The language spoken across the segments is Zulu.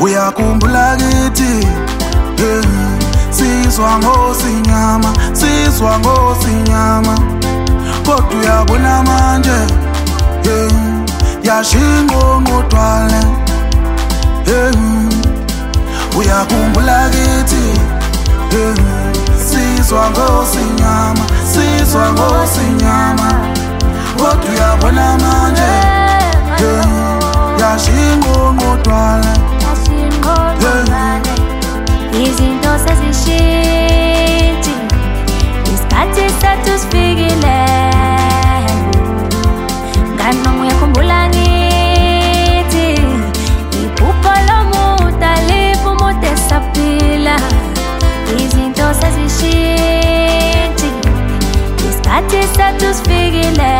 Uyakhumbula kithi sizwa ngosinyama, sizwa ngosinyama. Kodwa uyabona manje yashingo ngotwale. Uyakhumbula kithi sizwa ngosinyama, sizwa ngosinyama. Kodwa uyabona manje yashingo ngotwale. Izinto sezishintshe, isikhathi sethu sifikile. Ngani uyakhumbula ngithi iphupho lomuntu aliphi umuntu esaphila. Izinto sezishintshe, isikhathi sethu sifikile.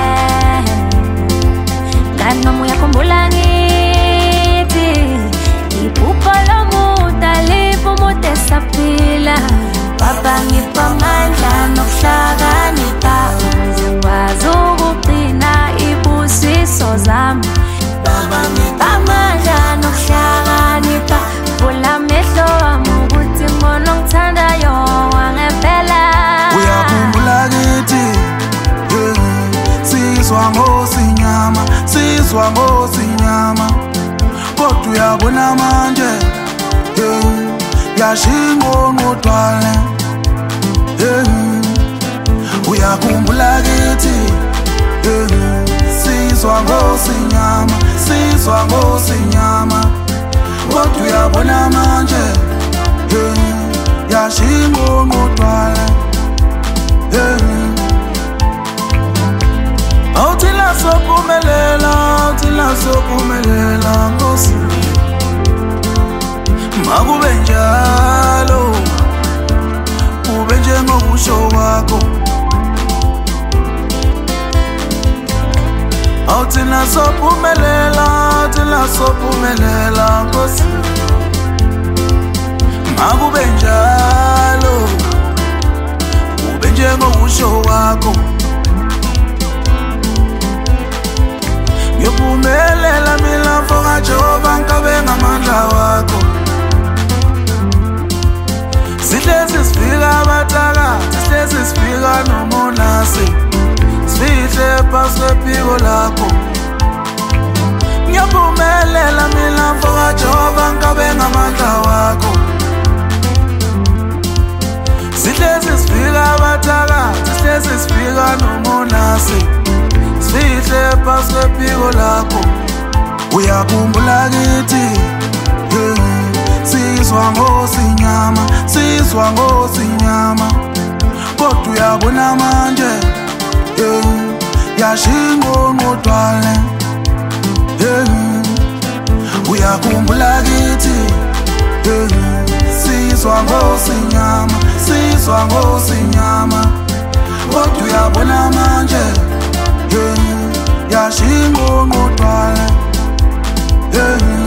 Ngani uyakhumbula ngithi iphupho lomuntu aliphi umuntu esaphila. Baba ngipha amandla nokuhlakanipha ukuze ngikwazi ukugcina ibusiso zami. Baba ngipha amandla nokuhlakanipha, vula amehlo wami ukuthi ngibone ongithandayo wangempela. Uyakhumbula kithi sizwa ngosinyama, sizwa ngosinyama. Kodwa uyabona manje yashingo ngotwale. Uyakhumbula kithi sizwa ngosinyama, sizwa ngosinyama. Kodwa uyabona manje yashingo ngotwale. Awuthina sophumelela, awuthina sophumelela Nkosi. Makube njalo, kube njengokusho kwakho. Awuthina sophumelela, awuthina sophumelela Nkosi. Makube njalo, kube njengokusho kwakho. Ngiyophumelela mina mfoka Jehova, ngikabe ngamandla wakho. Sihlezi sifika abathakathi, sihlezi sifika nomonasi, sifihle phasi kwephiko lakho. Ngiyophumelela mina mfoka Jehova, ngikabe ngamandla wakho. Sihlezi sifika abathakathi, sihlezi sifika nomonasi, sifihle phasi kwephiko lakho. Uyakhumbula kithi sizwa ngosinyama, sizwa ngosinyama. Kodwa uyabona manje yashingo ngotwale. Uyakhumbula kithi sizwa ngosinyama, sizwa ngosinyama. Kodwa uyabona manje yashingo ngotwale.